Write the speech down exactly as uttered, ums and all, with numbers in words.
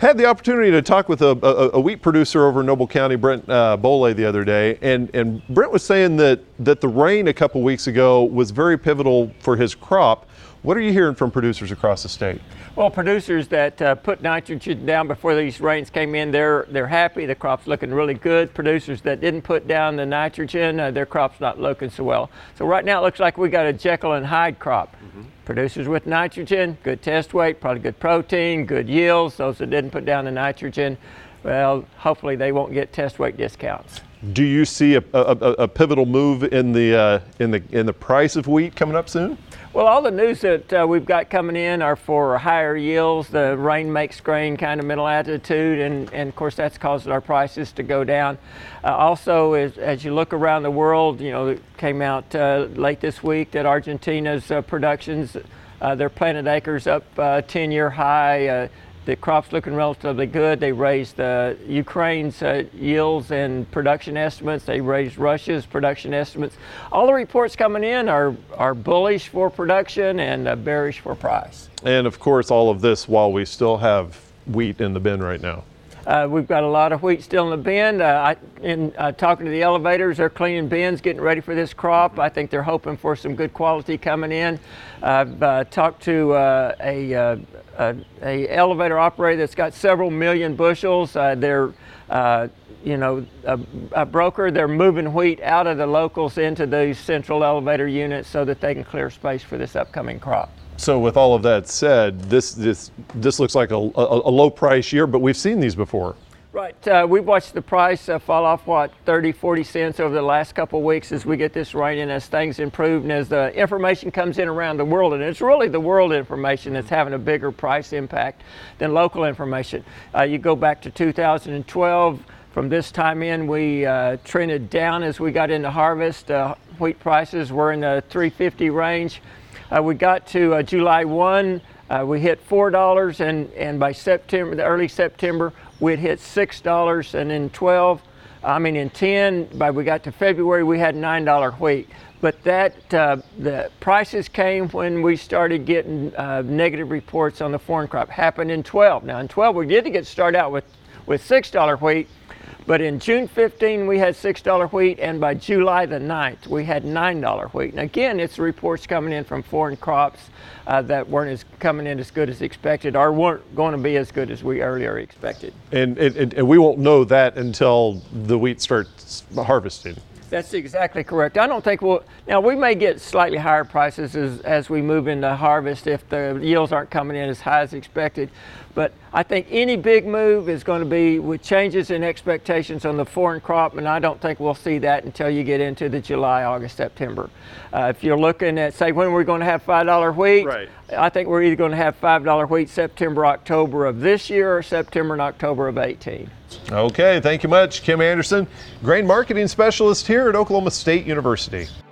Had the opportunity to talk with a, a, a wheat producer over in Noble County, Brent uh, Bole, the other day, and, and Brent was saying that, that the rain a couple weeks ago was very pivotal for his crop. What are you hearing from producers across the state? Well, producers that uh, put nitrogen down before these rains came in, they're they're happy. The crop's looking really good. Producers that didn't put down the nitrogen, uh, their crop's not looking so well. So right now it looks like we got a Jekyll and Hyde crop. Mm-hmm. Producers with nitrogen, good test weight, probably good protein, good yields. Those that didn't put down the nitrogen, well, hopefully they won't get test weight discounts. Do you see a, a, a pivotal move in the uh, in the in the price of wheat coming up soon? Well, all the news that uh, we've got coming in are for higher yields. The rain makes grain kind of middle altitude, and, and of course that's causing our prices to go down. Uh, also, as, as you look around the world, you know, it came out uh, late this week that Argentina's uh, productions, uh, their planted acres up uh, ten-year high. Uh, The crop's looking relatively good. They raised uh, Ukraine's uh, yields and production estimates. They raised Russia's production estimates. All the reports coming in are, are bullish for production and uh, bearish for price. And of course, all of this while we still have wheat in the bin right now. Uh, we've got a lot of wheat still in the bin. Uh, I, in uh, talking to the elevators, they're cleaning bins, getting ready for this crop. I think they're hoping for some good quality coming in. I've uh, talked to uh, a, uh, a, a elevator operator that's got several million bushels. Uh, they're, uh, you know, a, a broker. They're moving wheat out of the locals into these central elevator units so that they can clear space for this upcoming crop. So with all of that said, this this this looks like a, a, a low price year, but we've seen these before. Right. Uh, we've watched the price uh, fall off, what, thirty, forty cents over the last couple of weeks as we get this rain and as things improve and as the information comes in around the world. And it's really the world information that's having a bigger price impact than local information. Uh, you go back to two thousand twelve. From this time in, we uh, trended down as we got into harvest. Uh, wheat prices were in the three fifty range. Uh, we got to uh, July first, uh, we hit four dollars, and, and by September, the early September, we'd hit six dollars, and in twelve, I mean in ten, by we got to February, we had nine dollar wheat. But that, uh, the prices came when we started getting uh, negative reports on the foreign crop. Happened in twelve. Now in twelve, we did get started out with, with six dollar wheat. But in June fifteenth, we had six dollar wheat, and by July the ninth, we had nine dollar wheat. And again, it's reports coming in from foreign crops uh, that weren't as coming in as good as expected, or weren't going to be as good as we earlier expected. And, and, and we won't know that until the wheat starts harvesting. That's exactly correct. I don't think we'll, now we may get slightly higher prices as, as we move into harvest if the yields aren't coming in as high as expected. But I think any big move is going to be with changes in expectations on the foreign crop, and I don't think we'll see that until you get into the July, August, September. Uh, if you're looking at, say, when we're going to have five dollar wheat, right. I think we're either going to have five dollar wheat September, October of this year or September and October of eighteen. Okay, thank you much, Kim Anderson, grain marketing specialist here at Oklahoma State University.